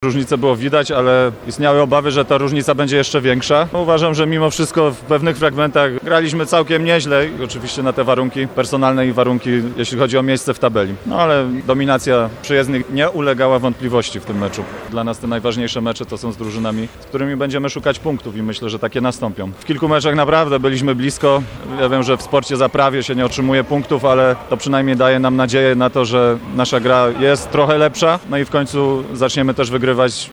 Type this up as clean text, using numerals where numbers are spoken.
Różnicę było widać, ale istniały obawy, że ta różnica będzie jeszcze większa. Uważam, że mimo wszystko w pewnych fragmentach graliśmy całkiem nieźle. Oczywiście na te warunki personalne i warunki, jeśli chodzi o miejsce w tabeli. No ale dominacja przyjezdnych nie ulegała wątpliwości w tym meczu. Dla nas te najważniejsze mecze to są z drużynami, z którymi będziemy szukać punktów i myślę, że takie nastąpią. W kilku meczach naprawdę byliśmy blisko. Ja wiem, że w sporcie zaprawie się nie otrzymuje punktów, ale to przynajmniej daje nam nadzieję na to, że nasza gra jest trochę lepsza. No i w końcu zaczniemy też wygrywać